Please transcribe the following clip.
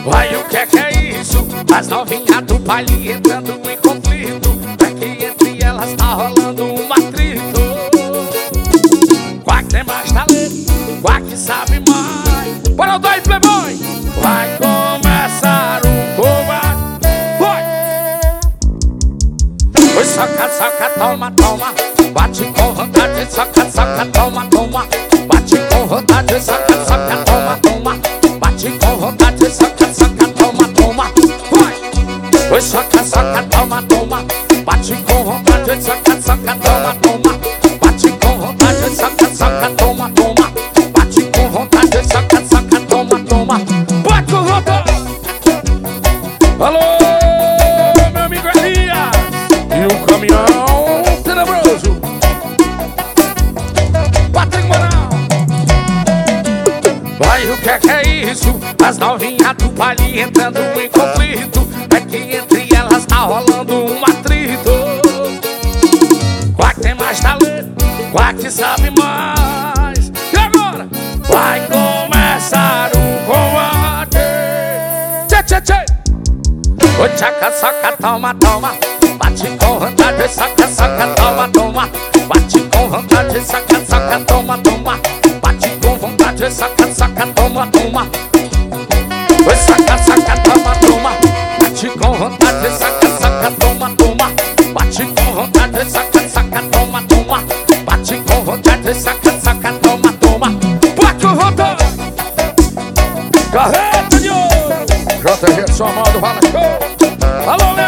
Vai, o que é isso? As novinhas do baile entrando em conflito. É que entre elas tá rolando um atrito. Qual que tem mais talento? Qual que sabe mais? Bora, dois playboy! Vai começar o combate. Vai! Oi, soca, soca, toma, toma. Bate com vontade, soca, soca, toma, toma. Bate com vontade, soca, soca, toma, toma. Bate com vontade, soca, soca, toma, toma. Vai! Oi, soca, soca, toma, toma. Bate com vontade, soca, soca, toma, toma. Bate com vontade, soca, soca, toma, toma. Bate com vontade, soca, soca, toma, toma. Bate com vontade. Alô, meu amigo Elias e o caminhão tenebroso. Patrick Moral. Vai, o que é isso? As novinhas do baile entrando em conflito. É que entre elas tá rolando um atrito. Qual que tem mais talento? Qual que sabe mais? E agora? Vai começar o combate. Tchê, tchê, tchê. Ô, tchaca, soca, toma, toma. Bate com vontade, soca, soca, toma, toma. Bate com vontade, soca, soca, toma, toma. Bate com vontade, soca, soca, toma, toma. Oi, soca, soca, toma, toma. Bate com vontade, soca, soca, toma, toma. Bate com vontade, soca, soca, toma, toma. Bate com vontade, soca, soca, toma, toma. Bate com vontade. Carreta de ouro. JG, sua mão do Fala Show. Alô, meu